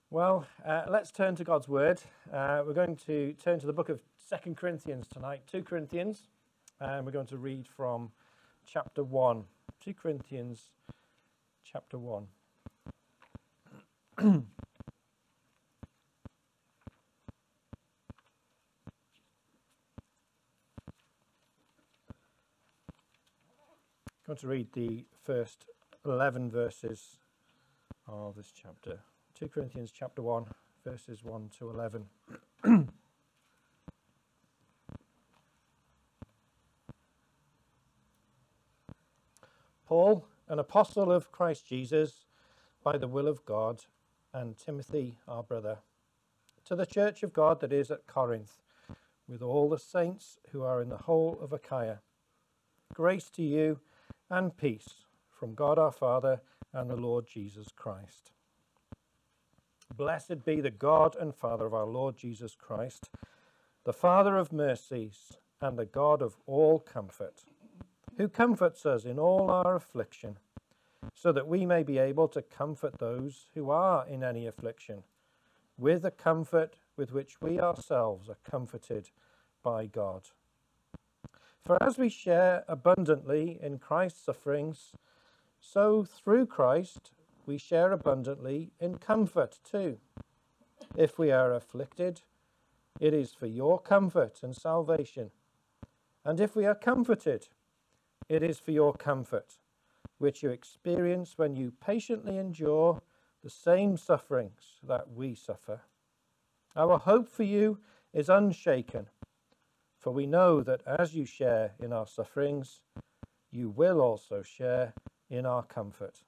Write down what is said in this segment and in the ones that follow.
Let's turn to God's Word. We're going to turn to the book of 2 Corinthians tonight, 2 Corinthians, and we're going to read from chapter 1. 2 Corinthians chapter 1. I'm going to read the first 11 verses of this chapter. 2 Corinthians chapter 1, verses 1 to 11. Paul, an apostle of Christ Jesus, by the will of God, and Timothy, our brother, to the church of God that is at Corinth, with all the saints who are in the whole of Achaia. Grace to you and peace from God our Father and the Lord Jesus Christ. Blessed be the God and Father of our Lord Jesus Christ, the Father of mercies and the God of all comfort, who comforts us in all our affliction, so that we may be able to comfort those who are in any affliction, with the comfort with which we ourselves are comforted by God. For as we share abundantly in Christ's sufferings, so through Christ we share abundantly in comfort too. If we are afflicted, it is for your comfort and salvation. And if we are comforted, it is for your comfort, which you experience when you patiently endure the same sufferings that we suffer. Our hope for you is unshaken, for we know that as you share in our sufferings, you will also share in our comfort.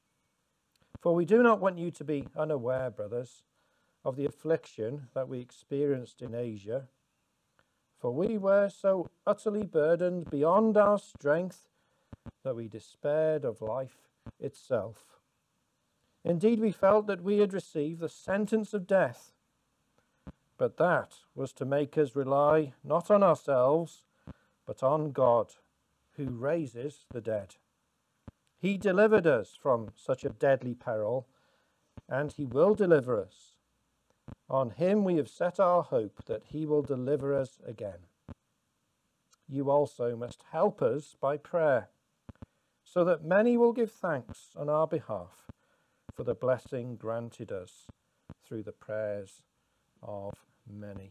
For we do not want you to be unaware, brothers, of the affliction that we experienced in Asia, for we were so utterly burdened beyond our strength that we despaired of life itself. Indeed, we felt that we had received the sentence of death, but that was to make us rely not on ourselves, but on God, who raises the dead. He delivered us from such a deadly peril, and he will deliver us. On him we have set our hope that he will deliver us again. You also must help us by prayer, so that many will give thanks on our behalf for the blessing granted us through the prayers of many.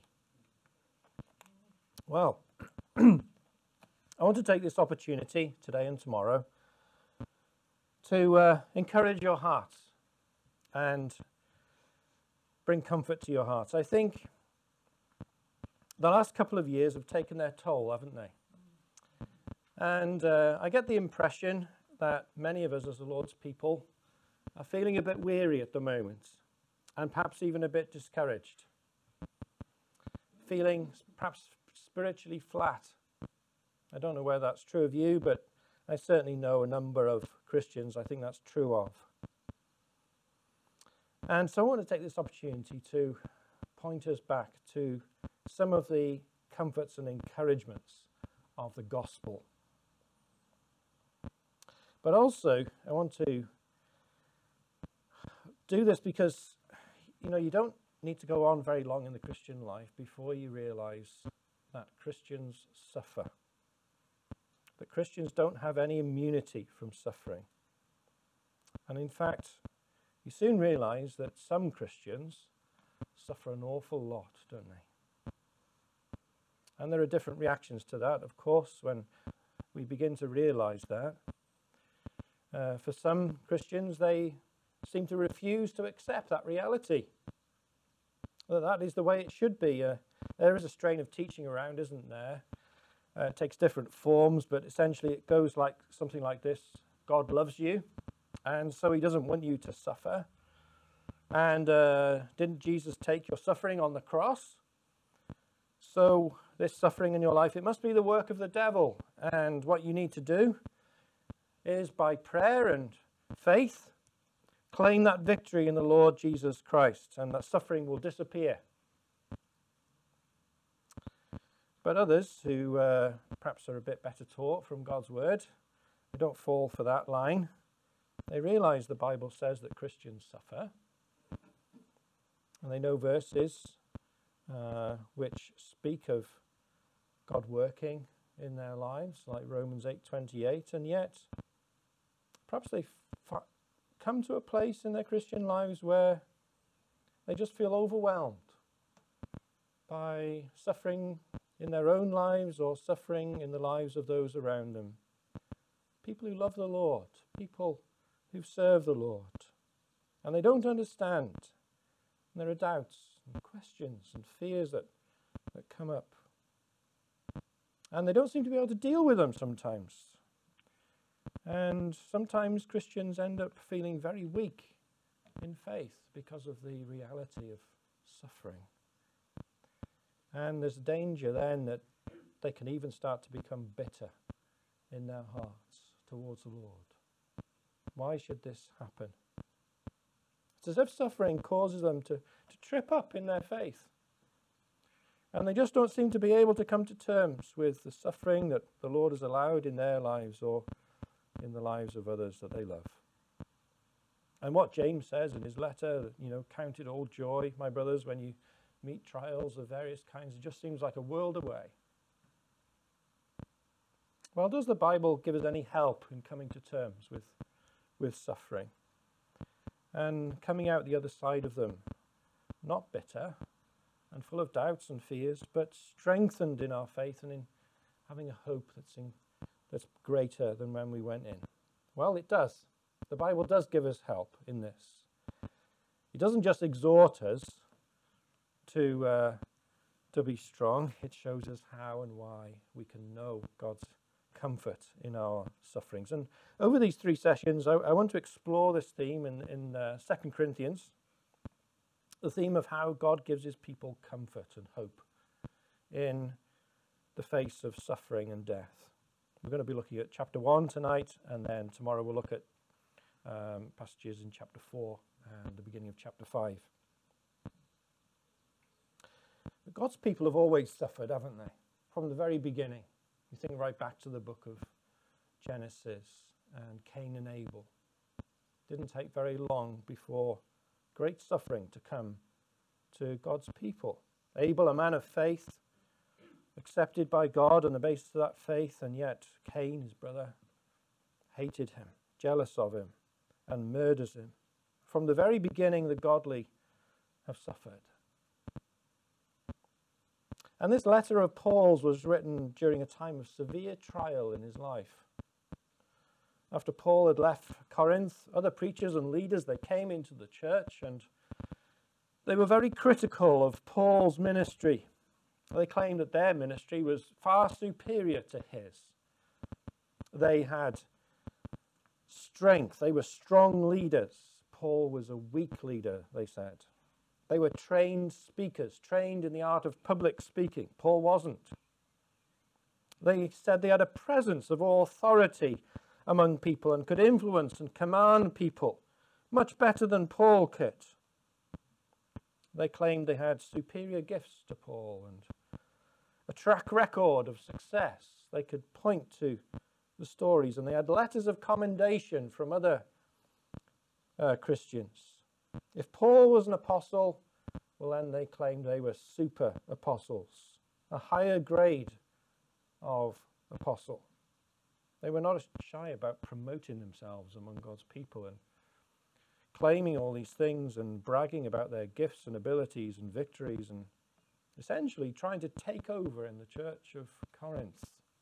Well, I want to take this opportunity today and tomorrow to encourage your hearts and bring comfort to your hearts. I think the last couple of years have taken their toll, haven't they? And I get the impression that many of us as the Lord's people are feeling a bit weary at the moment, and perhaps even a bit discouraged, feeling perhaps spiritually flat. I don't know whether that's true of you, but I certainly know a number of Christians I think that's true of. And so I want to take this opportunity to point us back to some of the comforts and encouragements of the gospel. But also, I want to do this because, you don't need to go on very long in the Christian life before you realize that Christians suffer. That Christians don't have any immunity from suffering. And in fact, you soon realize that some Christians suffer an awful lot, don't they? And there are different reactions to that, of course, when we begin to realize that. For some Christians, they seem to refuse to accept that reality. That is the way it should be. There is a strain of teaching around, isn't there? It takes different forms, but essentially it goes like something like this. God loves you, and so he doesn't want you to suffer. And didn't Jesus take your suffering on the cross? So this suffering in your life, it must be the work of the devil. And what you need to do is by prayer and faith, claim that victory in the Lord Jesus Christ, and that suffering will disappear. But others who perhaps are a bit better taught from God's word, they don't fall for that line. They realize the Bible says that Christians suffer. And they know verses which speak of God working in their lives, like Romans 8:28, and yet perhaps they come to a place in their Christian lives where they just feel overwhelmed by suffering in their own lives or suffering in the lives of those around them. People who love the Lord, people who serve the Lord, and they don't understand. And there are doubts and questions and fears that come up. And they don't seem to be able to deal with them sometimes. And sometimes Christians end up feeling very weak in faith because of the reality of suffering. And there's danger then that they can even start to become bitter in their hearts towards the Lord. Why should this happen? It's as if suffering causes them to trip up in their faith. And they just don't seem to be able to come to terms with the suffering that the Lord has allowed in their lives or in the lives of others that they love. And what James says in his letter, count it all joy, my brothers, when you meet trials of various kinds. It just seems like a world away. Well, does the Bible give us any help in coming to terms with suffering and coming out the other side of them? Not bitter and full of doubts and fears, but strengthened in our faith and in having a hope that's greater than when we went in. Well, it does. The Bible does give us help in this. It doesn't just exhort us to be strong. It shows us how and why we can know God's comfort in our sufferings. And over these 3 sessions, I want to explore this theme in 2 Corinthians, the theme of how God gives his people comfort and hope in the face of suffering and death. We're going to be looking at chapter 1 tonight, and then tomorrow we'll look at passages in chapter 4 and the beginning of chapter 5. But God's people have always suffered, haven't they? From the very beginning. You think right back to the book of Genesis and Cain and Abel. It didn't take very long before great suffering to come to God's people. Abel, a man of faith, accepted by God on the basis of that faith, and yet Cain, his brother, hated him, jealous of him, and murders him. From the very beginning, the godly have suffered. And this letter of Paul's was written during a time of severe trial in his life. After Paul had left Corinth, other preachers and leaders, they came into the church and they were very critical of Paul's ministry. They claimed that their ministry was far superior to his. They had strength. They were strong leaders. Paul was a weak leader, they said. They were trained speakers, trained in the art of public speaking. Paul wasn't. They said they had a presence of authority among people and could influence and command people much better than Paul could. They claimed they had superior gifts to Paul and a track record of success. They could point to the stories, and they had letters of commendation from other Christians. If Paul was an apostle, well then they claimed they were super apostles, a higher grade of apostle. They were not shy about promoting themselves among God's people and claiming all these things and bragging about their gifts and abilities and victories and essentially trying to take over in the church of Corinth.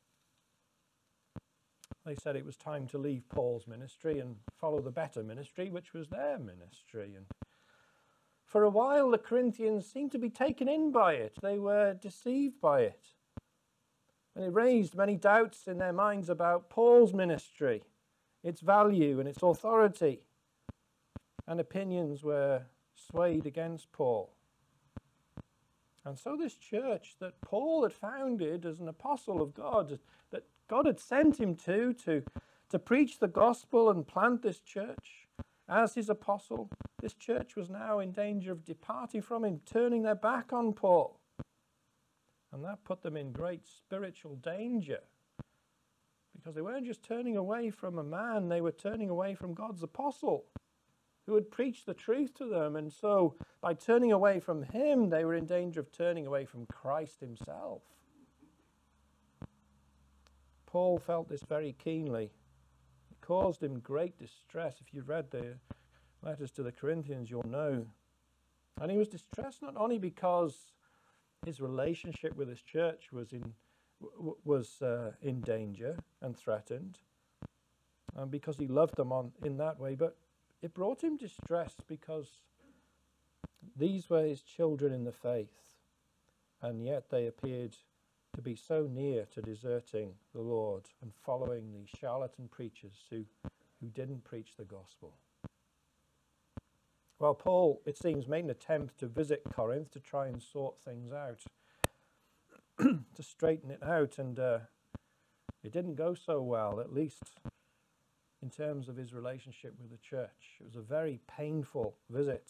They said it was time to leave Paul's ministry and follow the better ministry, which was their ministry. And for a while, the Corinthians seemed to be taken in by it. They were deceived by it. And it raised many doubts in their minds about Paul's ministry, its value and its authority. And opinions were swayed against Paul. And so this church that Paul had founded as an apostle of God, that God had sent him to preach the gospel and plant this church as his apostle, this church was now in danger of departing from him, turning their back on Paul. And that put them in great spiritual danger, because they weren't just turning away from a man, they were turning away from God's apostle. who had preached the truth to them. And so by turning away from him, they were in danger of turning away from Christ himself. Paul felt this very keenly. It caused him great distress. If you've read the letters to the Corinthians, you'll know. And he was distressed not only because his relationship with his church was in danger and threatened, and because he loved them in that way, but it brought him distress because these were his children in the faith, and yet they appeared to be so near to deserting the Lord and following these charlatan preachers who didn't preach the gospel. Well, Paul, it seems, made an attempt to visit Corinth to try and sort things out, to straighten it out, and it didn't go so well, at least in terms of his relationship with the church. It was a very painful visit.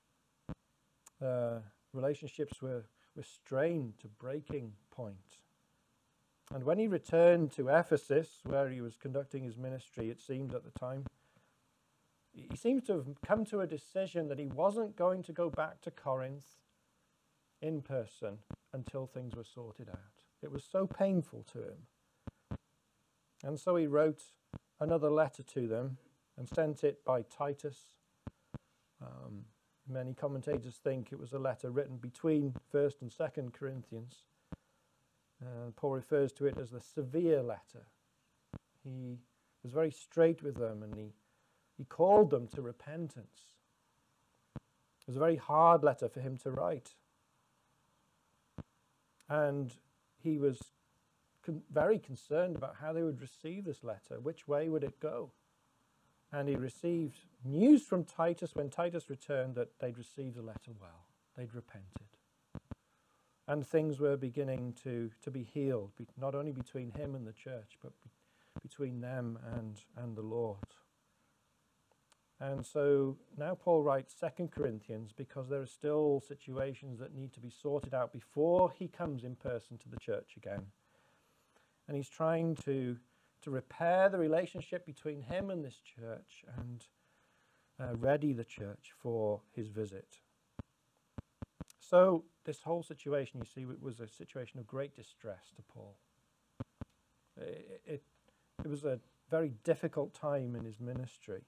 Relationships were strained to breaking point. And when he returned to Ephesus, where he was conducting his ministry, it seemed at the time, he seems to have come to a decision that he wasn't going to go back to Corinth in person until things were sorted out. It was so painful to him. And so he wrote another letter to them and sent it by Titus. Many commentators think it was a letter written between 1st and 2nd Corinthians. Paul refers to it as the severe letter. He was very straight with them, and he called them to repentance. It was a very hard letter for him to write. And he was very concerned about how they would receive this letter. Which way would it go? And he received news from Titus when Titus returned that they'd received the letter well. They'd repented. And things were beginning to be healed, not only between him and the church, but between them and the Lord. And so now Paul writes 2 Corinthians because there are still situations that need to be sorted out before he comes in person to the church again. And he's trying to repair the relationship between him and this church and ready the church for his visit. So this whole situation, you see, was a situation of great distress to Paul. It was a very difficult time in his ministry.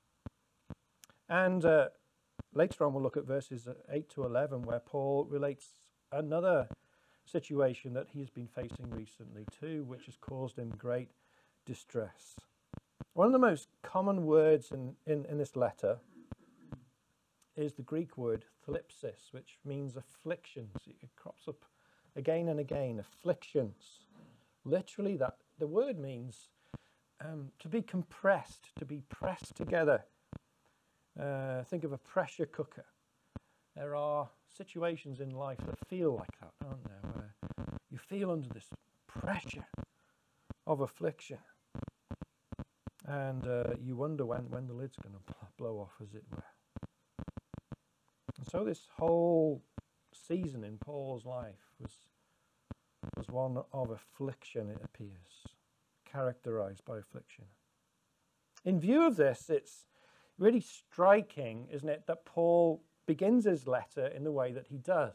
And later on we'll look at verses 8 to 11 where Paul relates another situation that he's been facing recently too, which has caused him great distress. One of the most common words in this letter is the Greek word thlipsis, which means afflictions. It crops up again and again, afflictions. Literally, that the word means to be compressed, to be pressed together. Think of a pressure cooker. There are situations in life that feel like that, aren't there? Where you feel under this pressure of affliction. And you wonder when the lid's going to blow off, as it were. And so this whole season in Paul's life was one of affliction, it appears, characterized by affliction. In view of this, it's really striking, isn't it, that Paul begins his letter in the way that he does.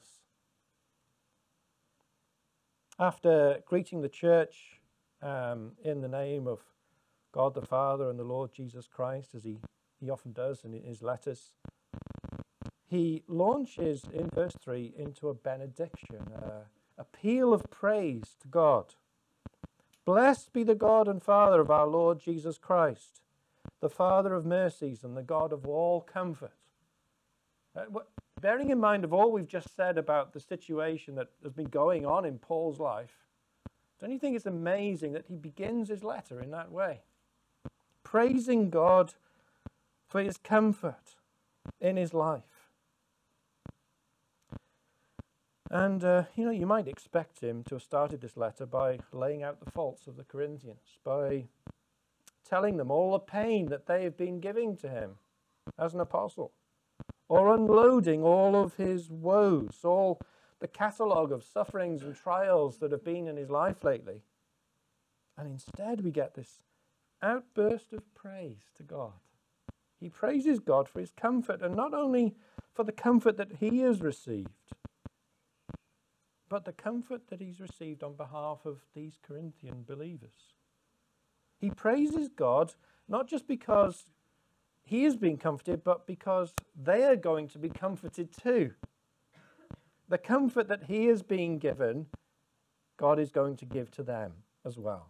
After greeting the church in the name of God the Father and the Lord Jesus Christ, as he often does in his letters, he launches in verse 3 into a benediction, a peal of praise to God. Blessed be the God and Father of our Lord Jesus Christ, the Father of mercies and the God of all comfort. Bearing in mind of all we've just said about the situation that has been going on in Paul's life, don't you think it's amazing that he begins his letter in that way? Praising God for his comfort in his life. And, you might expect him to have started this letter by laying out the faults of the Corinthians, by telling them all the pain that they have been giving to him as an apostle, or unloading all of his woes, all the catalogue of sufferings and trials that have been in his life lately. And instead we get this outburst of praise to God. He praises God for his comfort, and not only for the comfort that he has received, but the comfort that he's received on behalf of these Corinthian believers. He praises God not just because he is being comforted, but because they are going to be comforted too. The comfort that he is being given, God is going to give to them as well.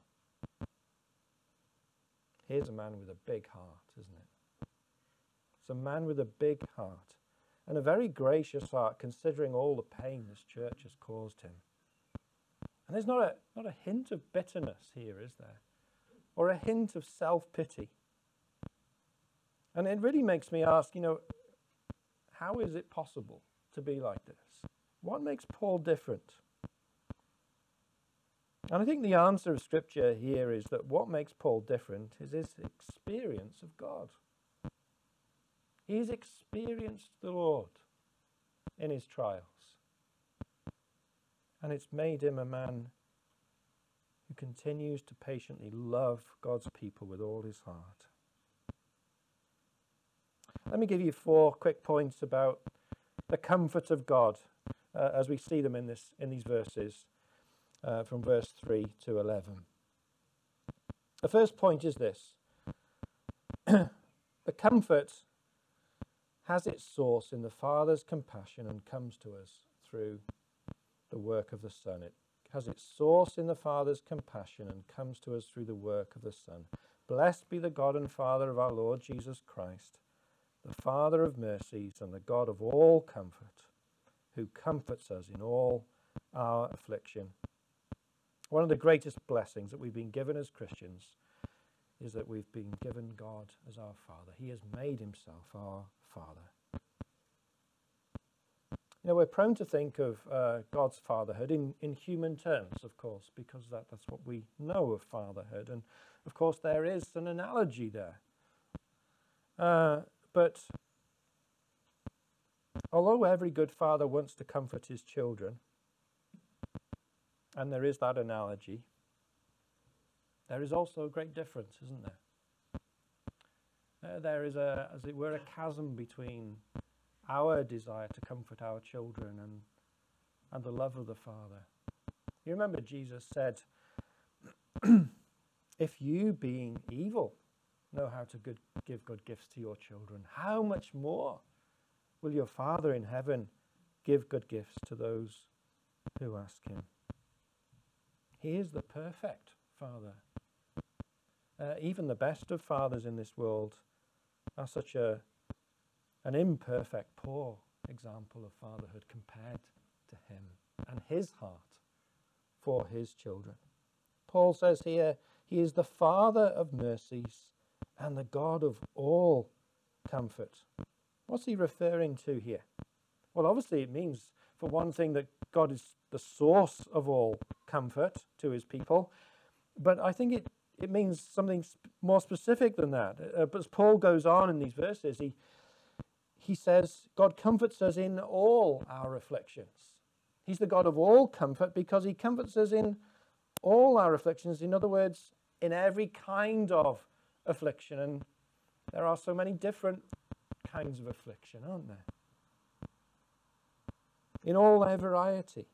Here's a man with a big heart, isn't it? It's a man with a big heart and a very gracious heart, considering all the pain this church has caused him. And there's not a hint of bitterness here, is there? Or a hint of self-pity. And it really makes me ask, how is it possible to be like this? What makes Paul different? And I think the answer of Scripture here is that what makes Paul different is his experience of God. He's experienced the Lord in his trials. And it's made him a man who continues to patiently love God's people with all his heart. Let me give you 4 quick points about the comfort of God as we see them in these verses from verse 3 to 11. The first point is this. The comfort has its source in the Father's compassion and comes to us through the work of the Son. It has its source in the Father's compassion and comes to us through the work of the Son. Blessed be the God and Father of our Lord Jesus Christ, the Father of mercies and the God of all comfort, who comforts us in all our affliction. One of the greatest blessings that we've been given as Christians is that we've been given God as our Father. He has made himself our Father. We're prone to think of God's fatherhood in human terms, of course, because that's what we know of fatherhood. And, of course, there is an analogy there. But although every good father wants to comfort his children, and there is that analogy, there is also a great difference, isn't there? There is, as it were, a chasm between our desire to comfort our children and the love of the Father. You remember Jesus said, if you, being evil, know how to give good gifts to your children, how much more will your Father in heaven give good gifts to those who ask him? He is the perfect Father. Even the best of fathers in this world are such an imperfect, poor example of fatherhood compared to him and his heart for his children. Paul says here, he is the Father of mercies and the God of all comfort. What's he referring to here? Well, obviously it means, for one thing, that God is the source of all comfort to his people. But I think it means something more specific than that. But as Paul goes on in these verses, he says, God comforts us in all our afflictions. He's the God of all comfort because he comforts us in all our afflictions. In other words, in every kind of affliction. And there are so many different kinds of affliction, aren't there? In all their variety.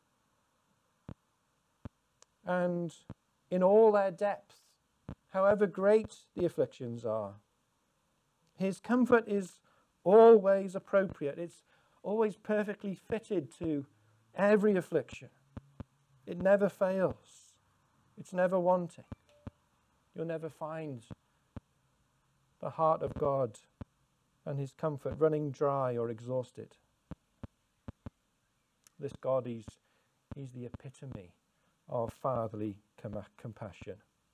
And in all their depth, however great the afflictions are. His comfort is always appropriate. It's always perfectly fitted to every affliction. It never fails. It's never wanting. You'll never find the heart of God and his comfort running dry or exhausted. This God, he's the epitome of fatherly compassion.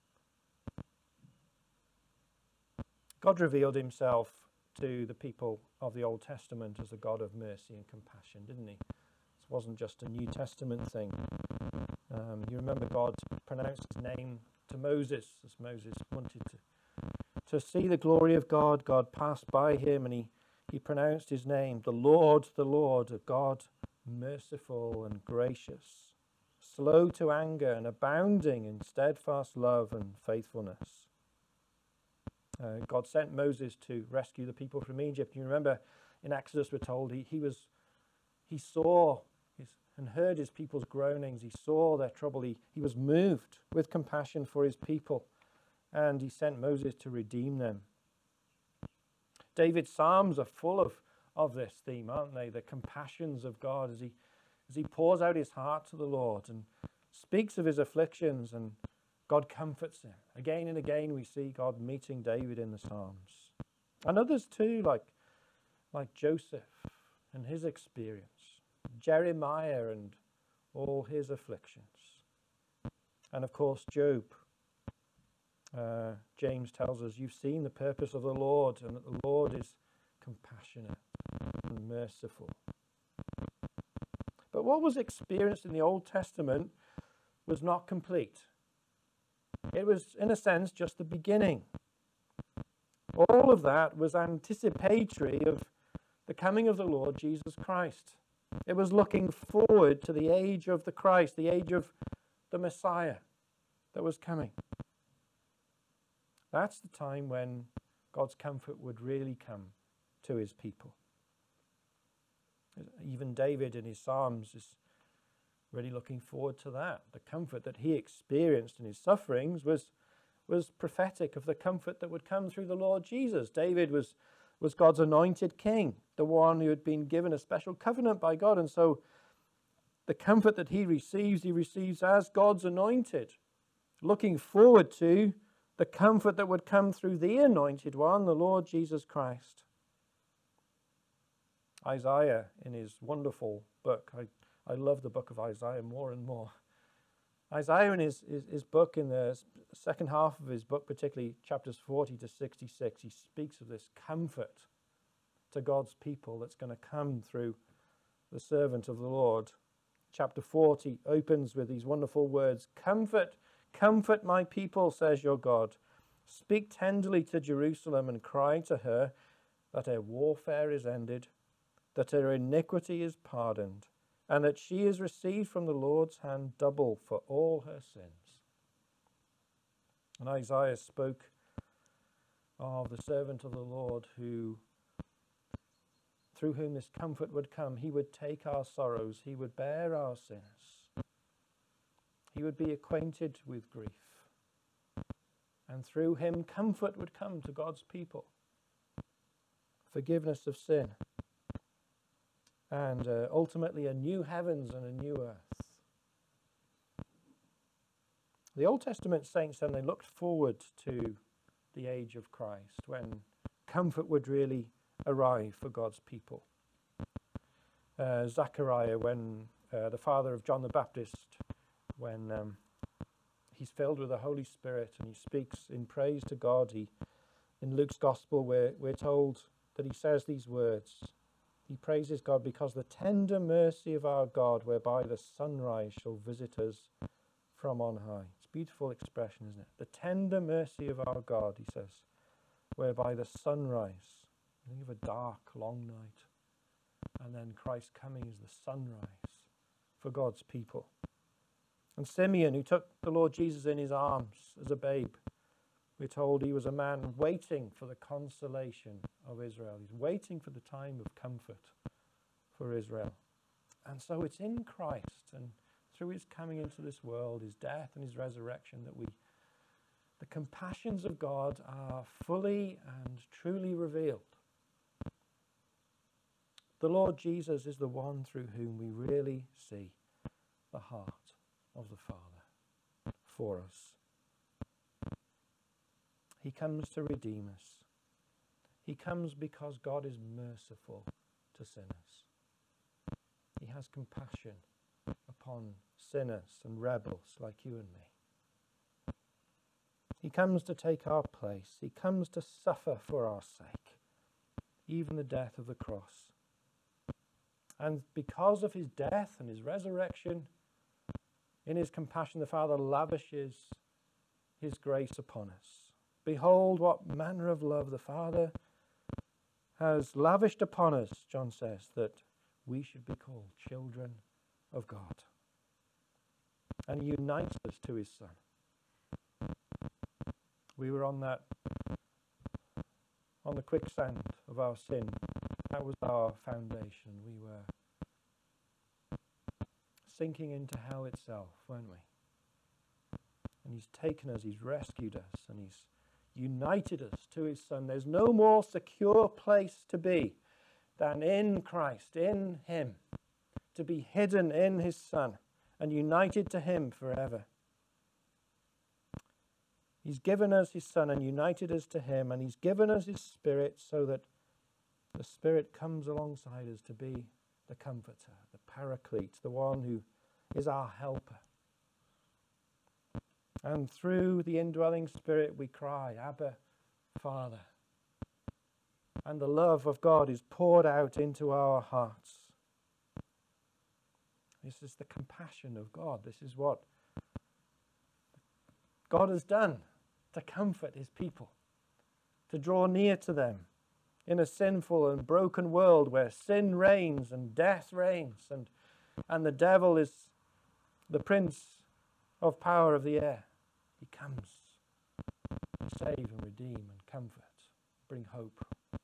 God revealed himself to the people of the Old Testament as a God of mercy and compassion, didn't he? This wasn't just a New Testament thing. You remember God pronounced his name to Moses as Moses wanted to see the glory of God. God passed by him and he pronounced his name, the Lord, a God merciful and gracious, slow to anger and abounding in steadfast love and faithfulness. God sent Moses to rescue the people from Egypt. You remember in Exodus we're told he saw and heard his people's groanings. He saw their trouble. He was moved with compassion for his people, and he sent Moses to redeem them. David's Psalms are full of this theme, aren't they? The compassions of God as he pours out his heart to the Lord and speaks of his afflictions, and God comforts him. Again and again we see God meeting David in the Psalms. And others too, like Joseph and his experience, Jeremiah and all his afflictions. And of course Job. James tells us, you've seen the purpose of the Lord, and that the Lord is compassionate and merciful. But what was experienced in the Old Testament was not complete. It was, in a sense, just the beginning. All of that was anticipatory of the coming of the Lord Jesus Christ. It was looking forward to the age of the Christ, the age of the Messiah that was coming. That's the time when God's comfort would really come to his people. Even David in his Psalms is really looking forward to that. The comfort that he experienced in his sufferings was prophetic of the comfort that would come through the Lord Jesus. David was God's anointed king, the one who had been given a special covenant by God. And so the comfort that he receives as God's anointed, looking forward to the comfort that would come through the anointed one, the Lord Jesus Christ. Isaiah, in his wonderful book, I love the book of Isaiah more and more. Isaiah in his book, in the second half of his book, particularly chapters 40 to 66, he speaks of this comfort to God's people that's going to come through the servant of the Lord. Chapter 40 opens with these wonderful words, "Comfort, comfort my people, says your God. Speak tenderly to Jerusalem and cry to her that her warfare is ended, that her iniquity is pardoned, and that she is received from the Lord's hand double for all her sins." And Isaiah spoke of the servant of the Lord through whom this comfort would come. He would take our sorrows. He would bear our sins. He would be acquainted with grief. And through him, comfort would come to God's people. Forgiveness of sin. And ultimately a new heavens and a new earth. The Old Testament saints then, they looked forward to the age of Christ, when comfort would really arrive for God's people. Zechariah, when the father of John the Baptist, when he's filled with the Holy Spirit and he speaks in praise to God, in Luke's Gospel we're told that he says these words. He praises God because the tender mercy of our God, whereby the sunrise shall visit us from on high. It's a beautiful expression, isn't it? The tender mercy of our God, he says, whereby the sunrise. Think of a dark, long night. And then Christ coming is the sunrise for God's people. And Simeon, who took the Lord Jesus in his arms as a babe, we're told he was a man waiting for the consolation of Israel. He's waiting for the time of comfort for Israel. And so it's in Christ and through his coming into this world, his death and his resurrection, that the compassions of God are fully and truly revealed. The Lord Jesus is the one through whom we really see the heart of the Father for us. He comes to redeem us. He comes because God is merciful to sinners. He has compassion upon sinners and rebels like you and me. He comes to take our place. He comes to suffer for our sake, even the death of the cross. And because of his death and his resurrection, in his compassion, the Father lavishes his grace upon us. Behold, what manner of love the Father has lavished upon us, John says, that we should be called children of God. And he unites us to his Son. We were on that on the quicksand of our sin. That was our foundation. We were sinking into hell itself, weren't we? And he's taken us, he's rescued us, and he's united us to his Son. There's no more secure place to be than in Christ, in him, to be hidden in his Son and united to him forever. He's given us his Son and united us to him, and he's given us his Spirit so that the Spirit comes alongside us to be the Comforter, the Paraclete, the one who is our helper. And through the indwelling Spirit we cry, Abba, Father. And the love of God is poured out into our hearts. This is the compassion of God. This is what God has done to comfort his people, to draw near to them in a sinful and broken world where sin reigns and death reigns, and the devil is the prince of power of the air. He comes to save and redeem and comfort, bring hope.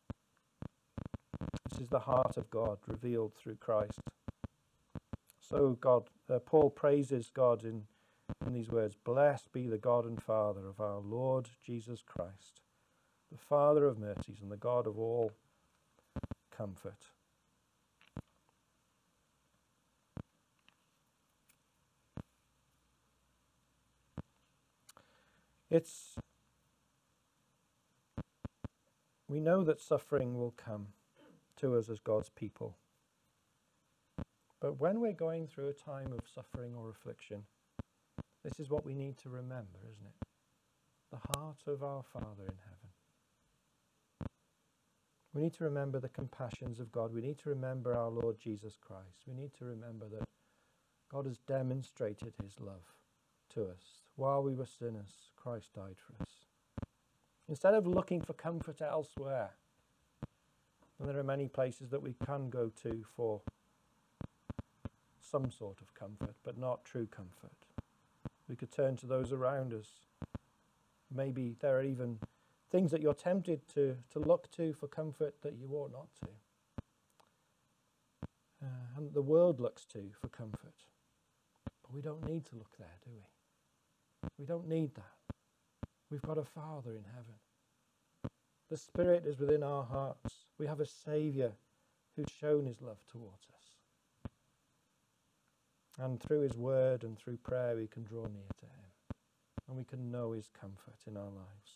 This is the heart of God revealed through Christ. So Paul praises God in these words, "Blessed be the God and Father of our Lord Jesus Christ, the Father of mercies and the God of all comfort." We know that suffering will come to us as God's people. But when we're going through a time of suffering or affliction, this is what we need to remember, isn't it? The heart of our Father in heaven. We need to remember the compassions of God. We need to remember our Lord Jesus Christ. We need to remember that God has demonstrated his love to us. While we were sinners, Christ died for us. Instead of looking for comfort elsewhere, and there are many places that we can go to for some sort of comfort, but not true comfort. We could turn to those around us. Maybe there are even things that you're tempted to look to for comfort that you ought not to. And the world looks to for comfort. But we don't need to look there, do we? We don't need that. We've got a Father in heaven. The Spirit is within our hearts. We have a Saviour who's shown his love towards us. And through his word and through prayer we can draw near to him. And we can know his comfort in our lives.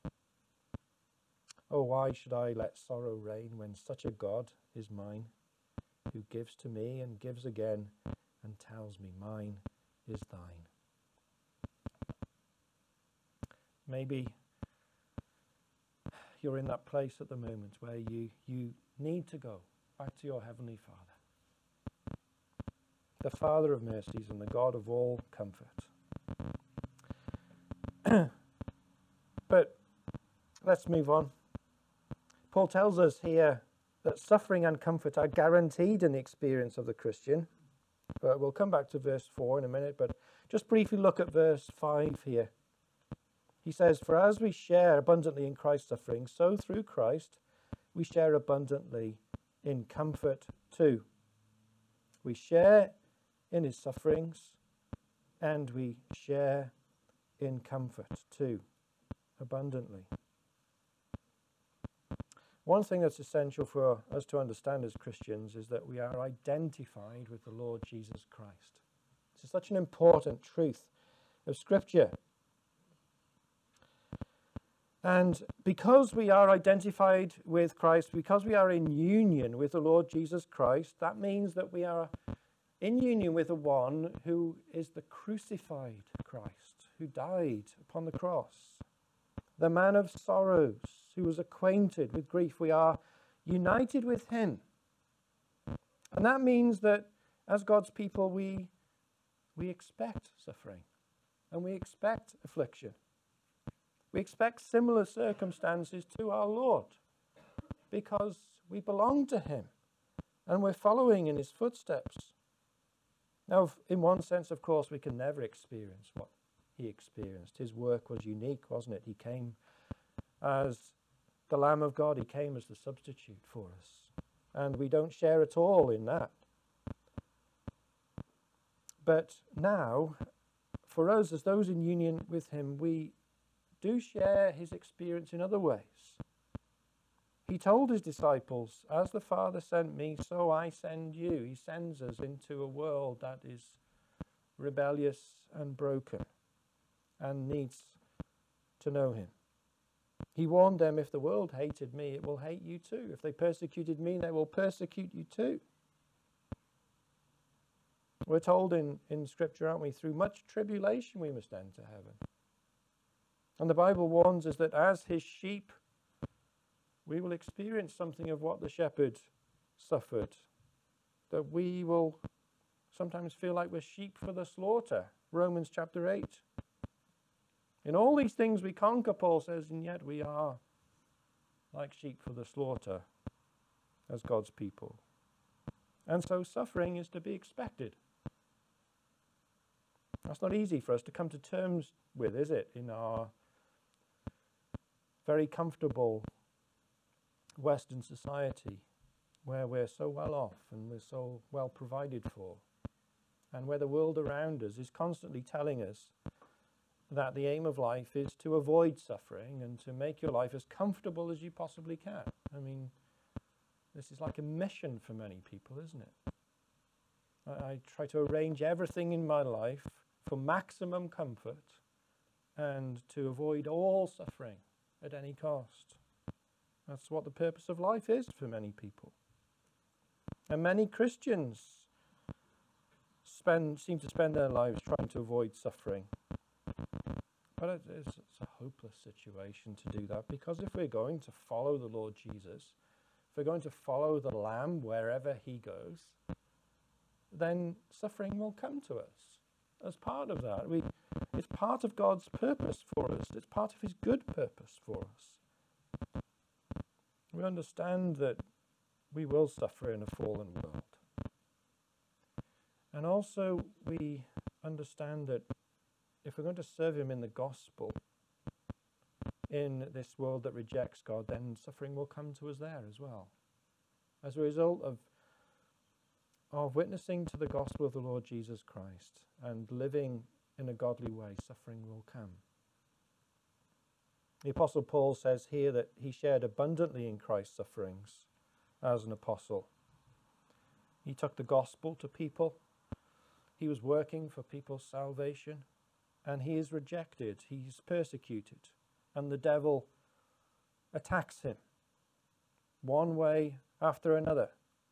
Oh, why should I let sorrow reign when such a God is mine, who gives to me and gives again and tells me mine is thine. Maybe you're in that place at the moment where you need to go back to your Heavenly Father, the Father of mercies and the God of all comfort. But let's move on. Paul tells us here that suffering and comfort are guaranteed in the experience of the Christian. But we'll come back to verse 4 in a minute, but just briefly look at verse 5 here. He says, "For as we share abundantly in Christ's suffering, so through Christ we share abundantly in comfort too." We share in his sufferings and we share in comfort too, abundantly. One thing that's essential for us to understand as Christians is that we are identified with the Lord Jesus Christ. This is such an important truth of Scripture. And because we are identified with Christ, because we are in union with the Lord Jesus Christ, that means that we are in union with the one who is the crucified Christ, who died upon the cross, the man of sorrows, who was acquainted with grief. We are united with him. And that means that as God's people, we expect suffering and we expect affliction. We expect similar circumstances to our Lord because we belong to him and we're following in his footsteps. Now, in one sense, of course, we can never experience what he experienced. His work was unique, wasn't it? He came as The Lamb of God, he came as the substitute for us. And we don't share at all in that. But now, for us, as those in union with him, we do share his experience in other ways. He told his disciples, as the Father sent me, so I send you. He sends us into a world that is rebellious and broken and needs to know him. He warned them, if the world hated me, it will hate you too. If they persecuted me, they will persecute you too. We're told in Scripture, aren't we, through much tribulation we must enter heaven. And the Bible warns us that as his sheep, we will experience something of what the shepherd suffered. That we will sometimes feel like we're sheep for the slaughter. Romans chapter 8. In all these things we conquer, Paul says, and yet we are like sheep for the slaughter as God's people. And so suffering is to be expected. That's not easy for us to come to terms with, is it, in our very comfortable Western society where we're so well off and we're so well provided for, and where the world around us is constantly telling us that the aim of life is to avoid suffering and to make your life as comfortable as you possibly can. I mean, this is like a mission for many people, isn't it? I try to arrange everything in my life for maximum comfort and to avoid all suffering at any cost. That's what the purpose of life is for many people. And many Christians seem to spend their lives trying to avoid suffering. But it's a hopeless situation to do that, because if we're going to follow the Lord Jesus, if we're going to follow the Lamb wherever he goes, then suffering will come to us as part of that. It's part of God's purpose for us. It's part of his good purpose for us. We understand that we will suffer in a fallen world. And also we understand that if we're going to serve him in the gospel in this world that rejects God, then suffering will come to us there as well. As a result of witnessing to the gospel of the Lord Jesus Christ and living in a godly way, suffering will come. The Apostle Paul says here that he shared abundantly in Christ's sufferings as an apostle. He took the gospel to people. He was working for people's salvation, and he is rejected. He's persecuted, and the devil attacks him one way after another.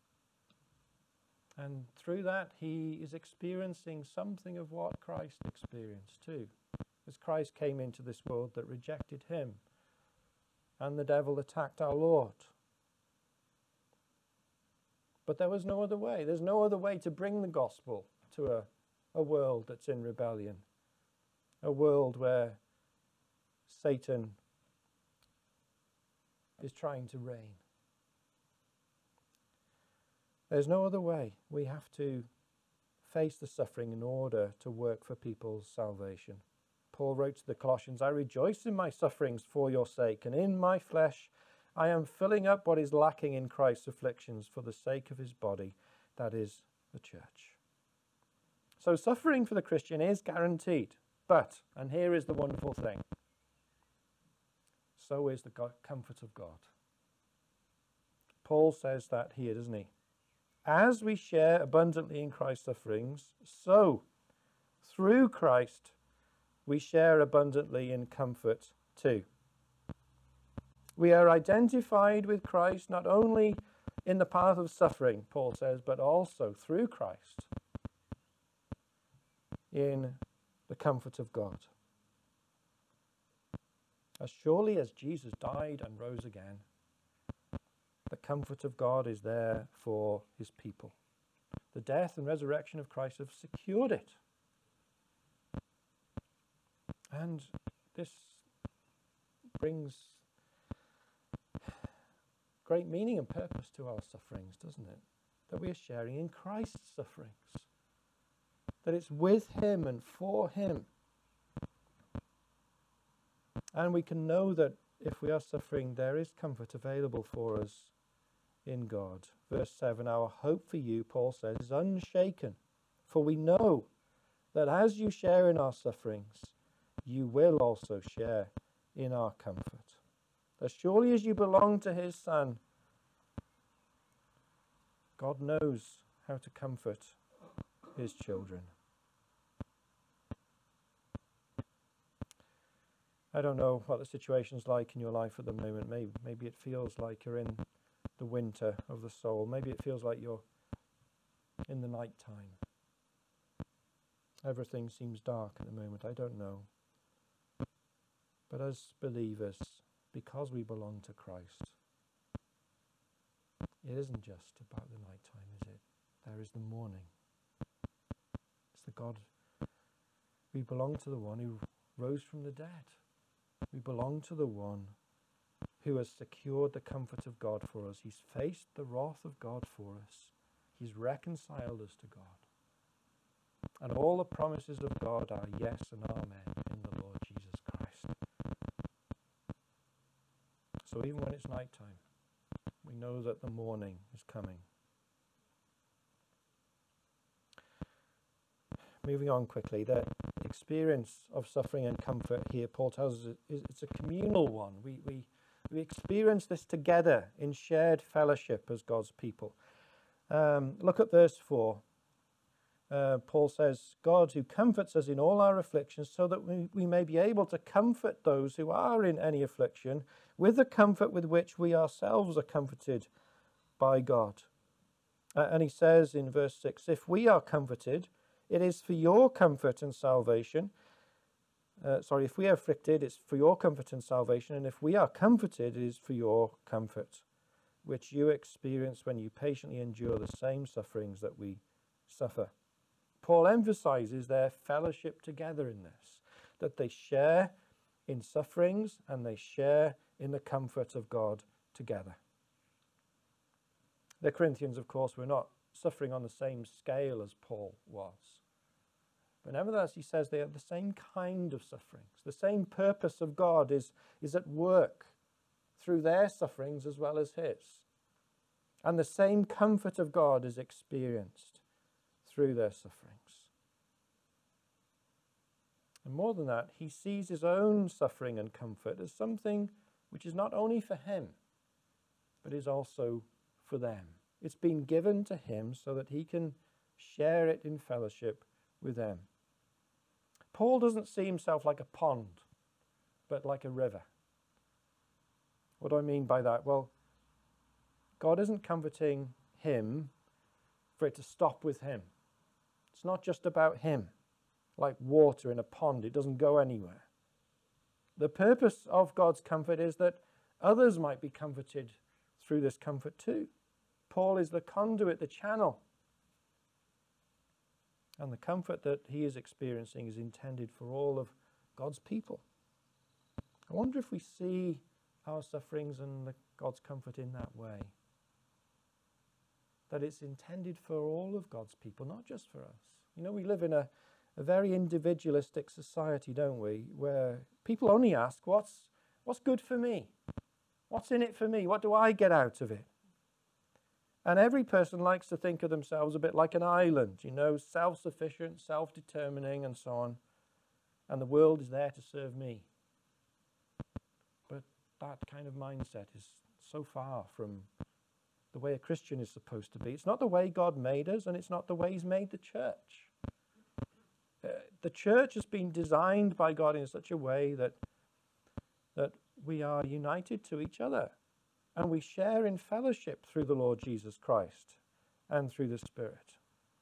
And through that, he is experiencing something of what Christ experienced too, as Christ came into this world that rejected him, and the devil attacked our Lord. But there was no other way. There's no other way to bring the gospel to a world that's in rebellion, a world where Satan is trying to reign. There's no other way. We have to face the suffering in order to work for people's salvation. Paul wrote to the Colossians, I rejoice in my sufferings for your sake, and in my flesh I am filling up what is lacking in Christ's afflictions for the sake of his body, that is, the church. So suffering for the Christian is guaranteed. But, and here is the wonderful thing, so is the comfort of God. Paul says that here, doesn't he? As we share abundantly in Christ's sufferings, so through Christ we share abundantly in comfort too. We are identified with Christ not only in the path of suffering, Paul says, but also through Christ in the comfort of God. As surely as Jesus died and rose again, the comfort of God is there for his people. The death and resurrection of Christ have secured it. And this brings great meaning and purpose to our sufferings, doesn't it? That we are sharing in Christ's sufferings. That it's with him and for him. And we can know that if we are suffering, there is comfort available for us in God. Verse 7, our hope for you, Paul says, is unshaken, for we know that as you share in our sufferings, you will also share in our comfort. As surely as you belong to his Son, God knows how to comfort his children. I don't know what the situation's like in your life at the moment. Maybe it feels like you're in the winter of the soul. Maybe it feels like you're in the night time. Everything seems dark at the moment. I don't know. But as believers, because we belong to Christ, it isn't just about the night time, is it? There is the morning. It's the God. We belong to the one who rose from the dead. We belong to the one who has secured the comfort of God for us. He's faced the wrath of God for us. He's reconciled us to God. And all the promises of God are yes and amen in the Lord Jesus Christ. So even when it's night time, we know that the morning is coming. Moving on quickly, the experience of suffering and comfort here, Paul tells us, it's a communal one. We experience this together in shared fellowship as God's people. Look at verse 4. Paul says, God who comforts us in all our afflictions so that we may be able to comfort those who are in any affliction with the comfort with which we ourselves are comforted by God. And he says in verse 6, if we are comforted, it is for your comfort and salvation. If we are afflicted, it's for your comfort and salvation. And if we are comforted, it is for your comfort, which you experience when you patiently endure the same sufferings that we suffer. Paul emphasizes their fellowship together in this, that they share in sufferings and they share in the comfort of God together. The Corinthians, of course, were not suffering on the same scale as Paul was. But nevertheless, he says they have the same kind of sufferings. The same purpose of God is at work through their sufferings as well as his. And the same comfort of God is experienced through their sufferings. And more than that, he sees his own suffering and comfort as something which is not only for him, but is also for them. It's been given to him so that he can share it in fellowship with them. Paul doesn't see himself like a pond, but like a river. What do I mean by that? Well, God isn't comforting him for it to stop with him. It's not just about him. Like water in a pond, it doesn't go anywhere. The purpose of God's comfort is that others might be comforted through this comfort too. Paul is the conduit, the channel. And the comfort that he is experiencing is intended for all of God's people. I wonder if we see our sufferings and God's comfort in that way. That it's intended for all of God's people, not just for us. You know, we live in a very individualistic society, don't we? Where people only ask, what's good for me? What's in it for me? What do I get out of it? And every person likes to think of themselves a bit like an island, you know, self-sufficient, self-determining, and so on. And the world is there to serve me. But that kind of mindset is so far from the way a Christian is supposed to be. It's not the way God made us, and it's not the way he's made the church. The church has been designed by God in such a way that we are united to each other. And we share in fellowship through the Lord Jesus Christ and through the Spirit.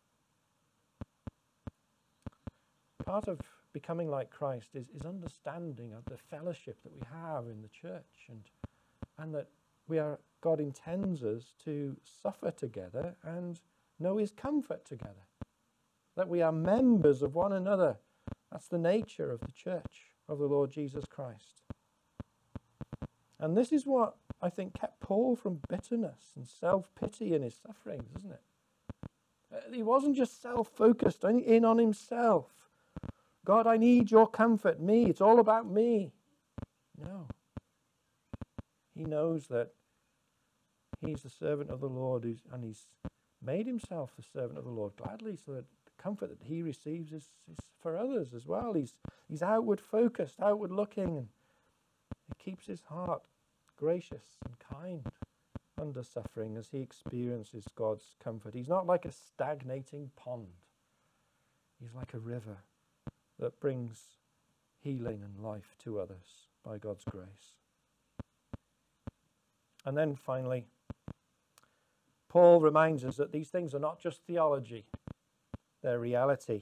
Part of becoming like Christ is understanding of the fellowship that we have in the church, and that God intends us to suffer together and know his comfort together. That we are members of one another. That's the nature of the church of the Lord Jesus Christ. And this is what I think kept Paul from bitterness and self-pity in his sufferings, isn't it? He wasn't just self-focused in on himself. God, I need your comfort. Me, it's all about me. No. He knows that he's the servant of the Lord, and he's made himself the servant of the Lord gladly, so that the comfort that he receives is for others as well. He's outward focused, outward looking, and it keeps his heart gracious and kind under suffering as he experiences God's comfort. He's not like a stagnating pond. He's like a river that brings healing and life to others by God's grace. And then finally, Paul reminds us that these things are not just theology, they're reality.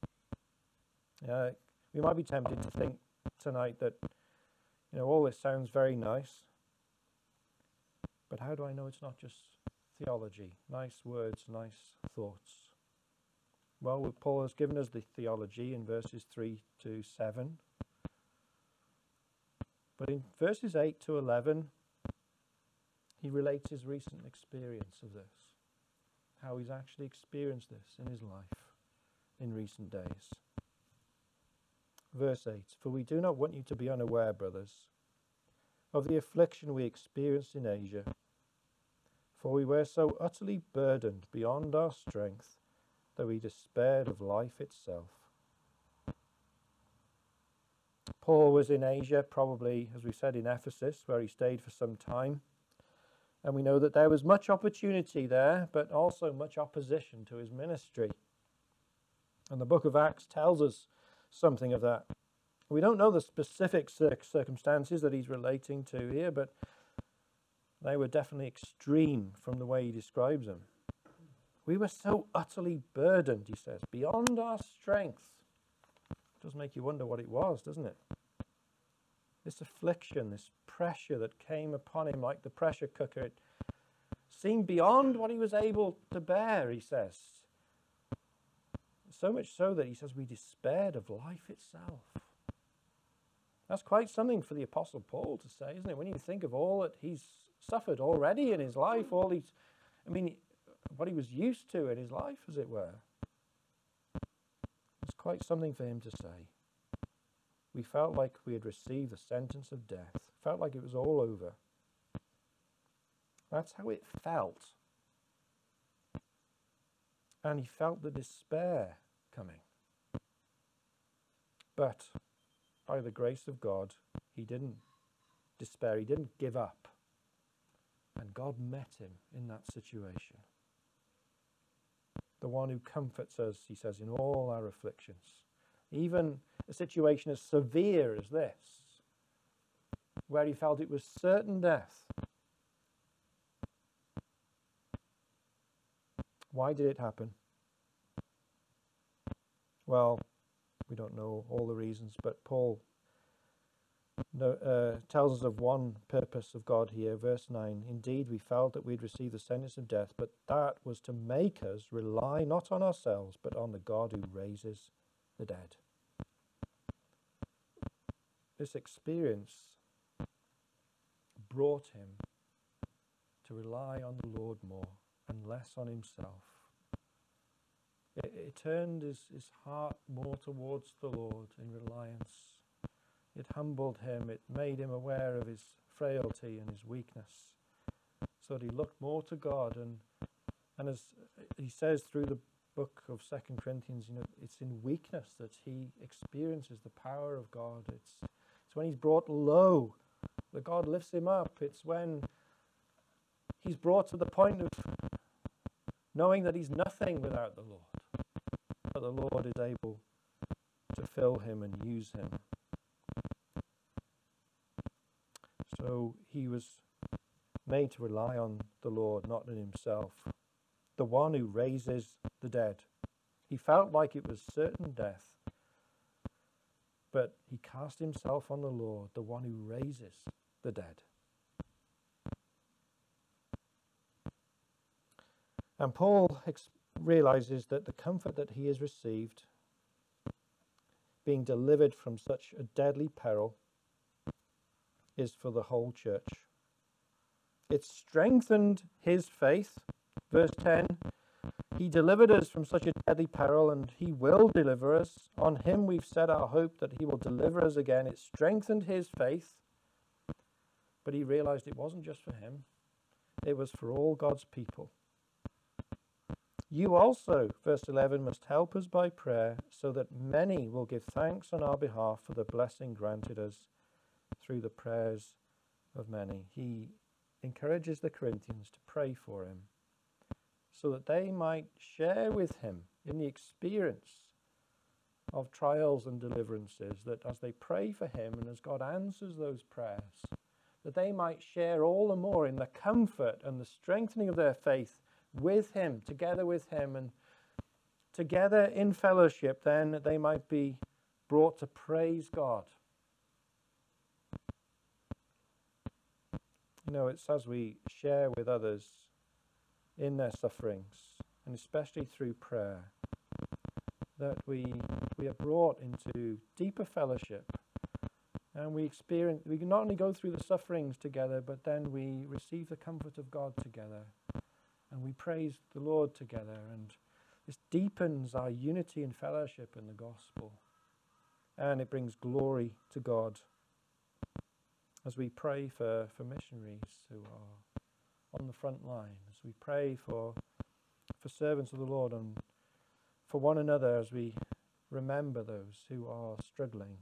We might be tempted to think tonight that, all this sounds very nice, but how do I know it's not just theology? Nice words, nice thoughts. Well, Paul has given us the theology in verses 3 to 7. But in verses 8 to 11, he relates his recent experience of this, how he's actually experienced this in his life in recent days. Verse 8, "For we do not want you to be unaware, brothers, of the affliction we experienced in Asia, for we were so utterly burdened beyond our strength that we despaired of life itself." Paul was in Asia, probably, as we said, in Ephesus, where he stayed for some time. And we know that there was much opportunity there, but also much opposition to his ministry. And the book of Acts tells us something of that. We don't know the specific circumstances that he's relating to here, but they were definitely extreme from the way he describes them. We were so utterly burdened, he says, beyond our strength. It does make you wonder what it was, doesn't it? This affliction, this pressure that came upon him like the pressure cooker, it seemed beyond what he was able to bear, he says. So much so that he says we despaired of life itself. That's quite something for the Apostle Paul to say, isn't it? When you think of all that he's suffered already in his life, what he was used to in his life, as it were. It's quite something for him to say. We felt like we had received the sentence of death. Felt like it was all over. That's how it felt. And he felt the despair coming. But by the grace of God, he didn't despair. He didn't give up. And God met him in that situation. The one who comforts us, he says, in all our afflictions. Even a situation as severe as this, where he felt it was certain death. Why did it happen? Well, we don't know all the reasons, but Paul tells us of one purpose of God here. Verse 9, "Indeed, we felt that we'd received the sentence of death, but that was to make us rely not on ourselves, but on the God who raises the dead." This experience brought him to rely on the Lord more and less on himself. It turned his heart more towards the Lord in reliance. It humbled him. It made him aware of his frailty and his weakness, so that he looked more to God. And as he says through the book of 2 Corinthians, it's in weakness that he experiences the power of God. It's when he's brought low that God lifts him up. It's when he's brought to the point of knowing that he's nothing without the Lord, that the Lord is able to fill him and use him. So he was made to rely on the Lord, not on himself, the one who raises the dead. He felt like it was certain death, but he cast himself on the Lord, the one who raises the dead. And Paul realizes that the comfort that he has received, being delivered from such a deadly peril, is for the whole church. It strengthened his faith. Verse 10, "He delivered us from such a deadly peril, and he will deliver us. On him we've set our hope that he will deliver us again." It strengthened his faith. But he realized it wasn't just for him. It was for all God's people. You also, verse 11, must help us by prayer so that many will give thanks on our behalf for the blessing granted us through the prayers of many. He encourages the Corinthians to pray for him so that they might share with him in the experience of trials and deliverances, that as they pray for him and as God answers those prayers, that they might share all the more in the comfort and the strengthening of their faith with him, together with him, and together in fellowship, then they might be brought to praise God. You know, it's as we share with others in their sufferings, and especially through prayer, that we are brought into deeper fellowship, and we can not only go through the sufferings together, but then we receive the comfort of God together, and we praise the Lord together, and this deepens our unity and fellowship in the gospel, and it brings glory to God as we pray for missionaries who are on the front line, as we pray for servants of the Lord, and for one another as we remember those who are struggling.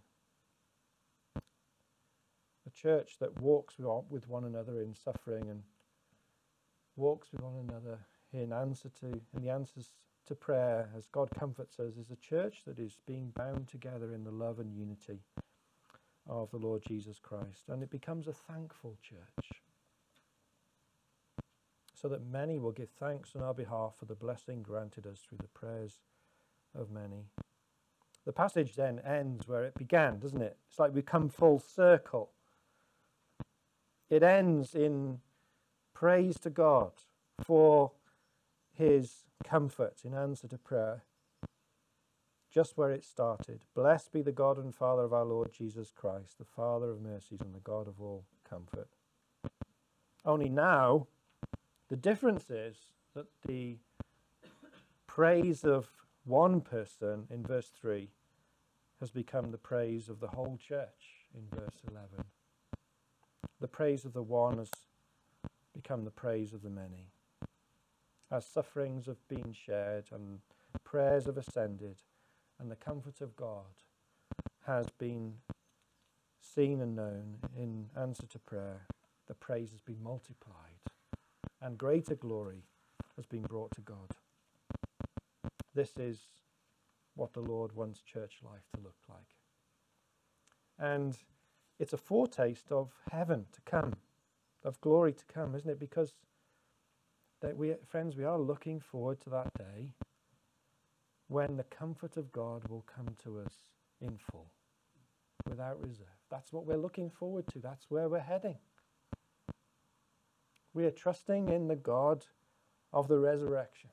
A church that walks with one another in suffering and walks with one another in the answers to prayer as God comforts us, is a church that is being bound together in the love and unity of the Lord Jesus Christ. And it becomes a thankful church, so that many will give thanks on our behalf for the blessing granted us through the prayers of many. The passage then ends where it began, doesn't it? It's like we come full circle. It ends in praise to God for his comfort in answer to prayer, just where it started. Blessed be the God and Father of our Lord Jesus Christ, the Father of mercies and the God of all comfort. Only now, the difference is that the praise of one person in verse 3 has become the praise of the whole church in verse 11. The praise of the one has become the praise of the many. As sufferings have been shared and prayers have ascended and the comfort of God has been seen and known in answer to prayer, the praise has been multiplied and greater glory has been brought to God. This is what the Lord wants church life to look like. And it's a foretaste of heaven to come, of glory to come, isn't it? Because we are looking forward to that day when the comfort of God will come to us in full, without reserve. That's what we're looking forward to. That's where we're heading. We are trusting in the God of the resurrection.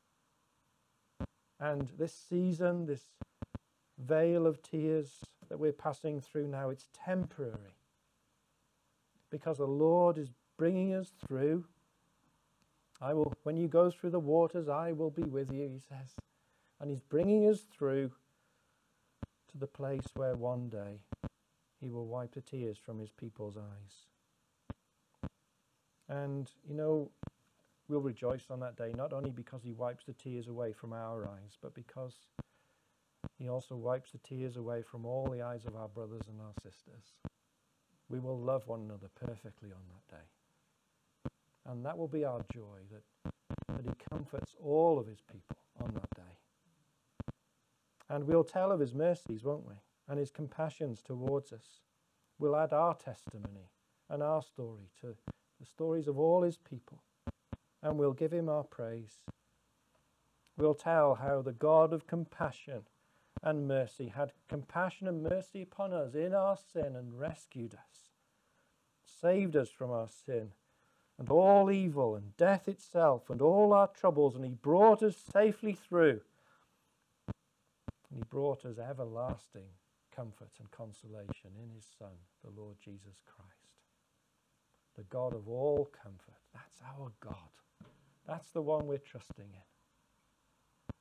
And this season, this veil of tears that we're passing through now, it's temporary. Because the Lord is bringing us through. When you go through the waters, I will be with you, he says. And he's bringing us through to the place where one day he will wipe the tears from his people's eyes. And, we'll rejoice on that day, not only because he wipes the tears away from our eyes, but because he also wipes the tears away from all the eyes of our brothers and our sisters. We will love one another perfectly on that day. And that will be our joy, that he comforts all of his people on that day. And we'll tell of his mercies, won't we? And his compassions towards us. We'll add our testimony and our story to the stories of all his people. And we'll give him our praise. We'll tell how the God of compassion and mercy had compassion and mercy upon us in our sin and rescued us, saved us from our sin and all evil and death itself and all our troubles, and he brought us safely through. And he brought us everlasting comfort and consolation in his Son, the Lord Jesus Christ. The God of all comfort. That's our God. That's the one we're trusting in.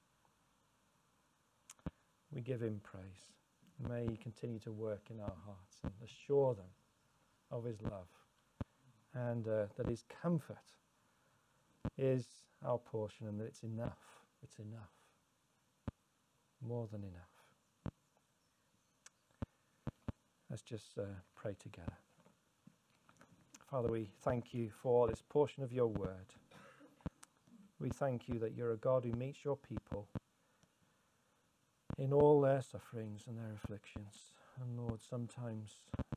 We give him praise. May he continue to work in our hearts and assure them of his love. and that his comfort is our portion, and that it's enough. It's enough. More than enough. Let's just pray together. Father, we thank you for this portion of your word. We thank you that you're a God who meets your people in all their sufferings and their afflictions. And Lord, sometimes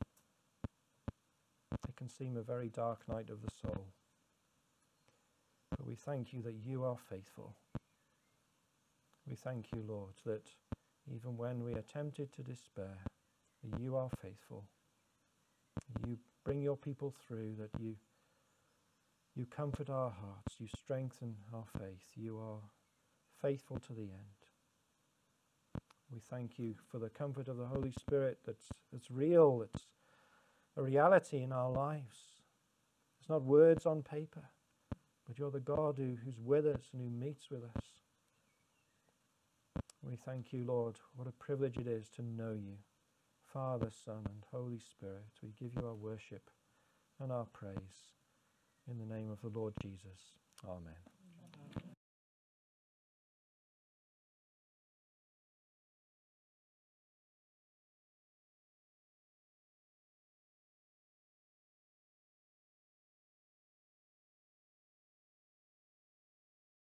it can seem a very dark night of the soul. But we thank you that you are faithful. We thank you, Lord, that even when we are tempted to despair, that you are faithful. You bring your people through, that you comfort our hearts, you strengthen our faith, you are faithful to the end. We thank you for the comfort of the Holy Spirit that's real, that's a reality in our lives. It's not words on paper, but you're the God who's with us and who meets with us. We thank you, Lord, what a privilege it is to know you, Father, Son, and Holy Spirit. We give you our worship and our praise in the name of the Lord Jesus. Amen.